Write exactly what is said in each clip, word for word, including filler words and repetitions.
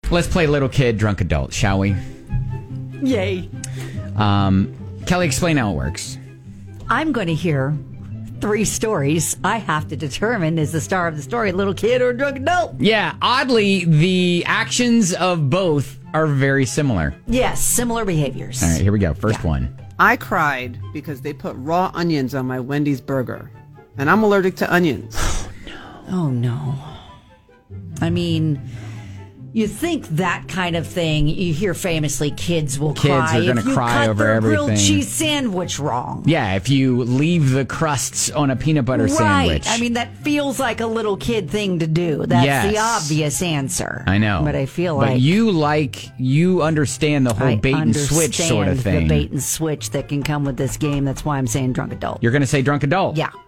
Let's play little kid, drunk adult, shall we? Yay. Um, Kelly, explain how it works. I'm going to hear three stories. I have to determine is the star of the story little kid or drunk adult. Yeah, oddly, the actions of both are very similar. Yes, similar behaviors. All right, here we go. First Yeah. one. I cried because they put raw onions on my Wendy's burger. And I'm allergic to onions. Oh, no. I mean, you think that kind of thing, you hear famously kids will Kids cry are gonna if you cry cut over their grilled everything. cheese sandwich wrong. Yeah, if you leave the crusts on a peanut butter Right. sandwich. I mean, that feels like a little kid thing to do. That's Yes. the obvious answer. I know. But I feel But like you like, you understand the whole I bait and switch sort of understand thing. the bait and switch that can come with this game. That's why I'm saying drunk adult. You're going to say drunk adult? Yeah.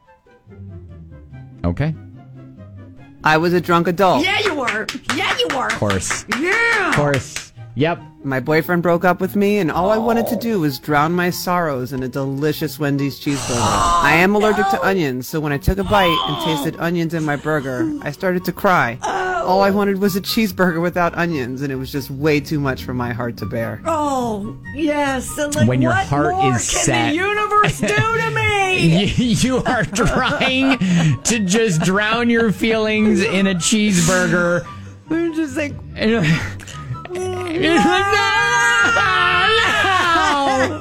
Okay. I was a drunk adult. Yeah, you were. Yeah, you were. Of course. Yeah. Of course. Yep. My boyfriend broke up with me, and all I wanted to do was drown my sorrows in a delicious Wendy's cheeseburger. I am allergic to onions, so when I took a bite and tasted onions in my burger, I started to cry. All I wanted was a cheeseburger without onions, and it was just way too much for my heart to bear. Oh, yes. And like, When your what heart more is can set. the universe do to me? You, you are trying to just drown your feelings in a cheeseburger. We're just like, And you're like, you're like, no!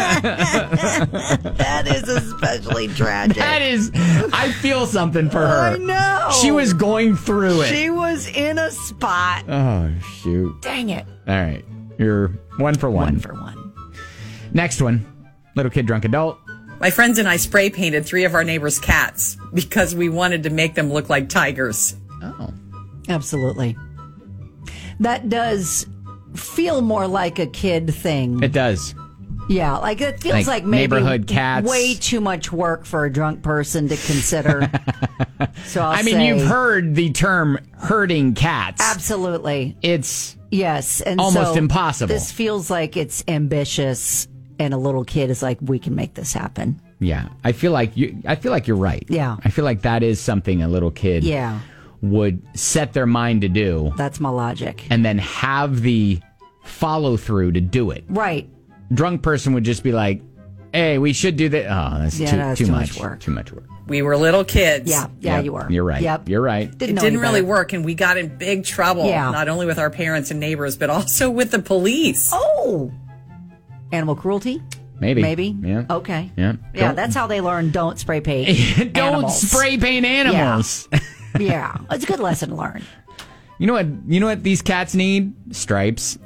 that is especially tragic. That is, I feel something for her. I know. She was going through it. She was in a spot. Oh, shoot. Dang it. All right. You're one for one. One for one. Next one. Little kid, drunk adult. My friends and I spray painted three of our neighbors' cats because we wanted to make them look like tigers. Oh. Absolutely. That does feel more like a kid thing. It does. Yeah, like it feels Like like, maybe neighborhood cats. way too much work for a drunk person to consider. So I'll I mean, say, you've heard the term herding cats. absolutely. It's Yes, and Almost so impossible. This feels like it's ambitious, and a little kid is like, "We can make this happen." yeah. I feel like you. I feel like you're right. Yeah. I feel like that is something a little kid Yeah, would set their mind to do, that's my logic. and then have the follow through to do it. Right? Drunk person would just be like, "Hey, we should do that." Oh, that's Yeah, too, that's too, too much. much work. Too much work. We were little kids. Yeah, yeah, Yep, you were. You're right. Yep. You're right. It Didn't know didn't any really better. work, and we got in big trouble. Yeah. Not only with our parents and neighbors, but also with the police. Oh, animal cruelty. Maybe. Maybe. Yeah. Okay. Yeah. Yeah, Don't- that's how they learn. Don't spray paint. Don't animals. spray paint animals. Yeah, it's a good lesson to learn. You know what? You know what these cats need? Stripes.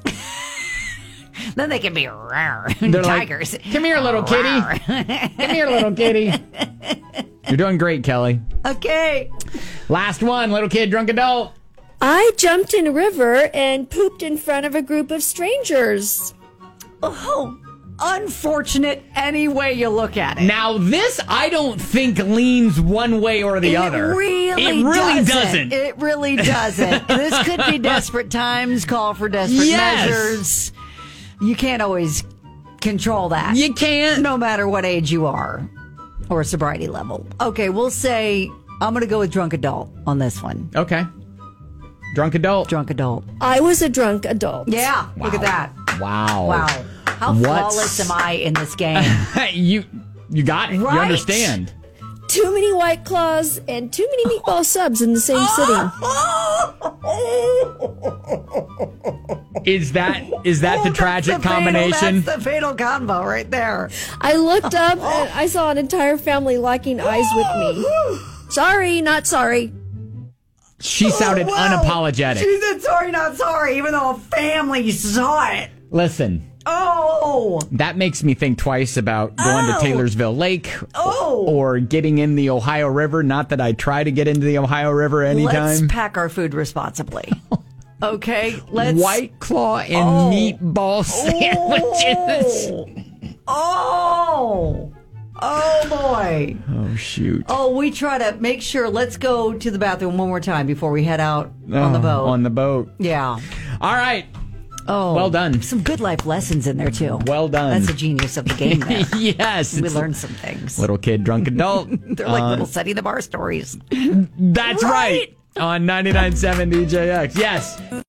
Then they can be rare. They're like, tigers. "Come here, little kitty. Come here, little kitty." You're doing great, Kelly. Okay. Last one, little kid, drunk adult. I jumped in a river and pooped in front of a group of strangers. Oh, unfortunate any way you look at it. Now, this I don't think leans one way or the it other. Really it really doesn't. doesn't. It really doesn't. This could be desperate times, call for desperate Yes. measures. You can't always control that. You can't. No matter what age you are or sobriety level. Okay, we'll say I'm going to go with drunk adult on this one. Okay. Drunk adult. Drunk adult. I was a drunk adult. Yeah, look at that. Wow. Wow. How What's- flawless am I in this game? you you got it. You Right. understand. Too many White Claws and too many meatball subs in the same sitting. Is that is that Oh, the that's tragic the fatal- combination? that's the fatal combo right there. I looked up and I saw an entire family locking eyes with me. Sorry, not sorry. She sounded Oh, wow. unapologetic. She said sorry, not sorry, even though a family saw it. Listen, Oh, that makes me think twice about going Oh. to Taylorsville Lake oh. or getting in the Ohio River. Not that I try to get into the Ohio River anytime. Let's pack our food responsibly. Okay, let's. White Claw and Oh. meatball sandwiches. Oh, oh boy. Oh, shoot. Oh, we try to make sure. Let's go to the bathroom one more time before we head out on the Oh, boat. On the boat. yeah. All right. Oh, Well done. Some good life lessons in there too. Well done. That's the genius of the game. There. Yes. We it's learned some things. Little kid, drunk adult. They're like Uh, little Setty the Bar stories. That's right. Right. On ninety-nine point seven D J X. Yes.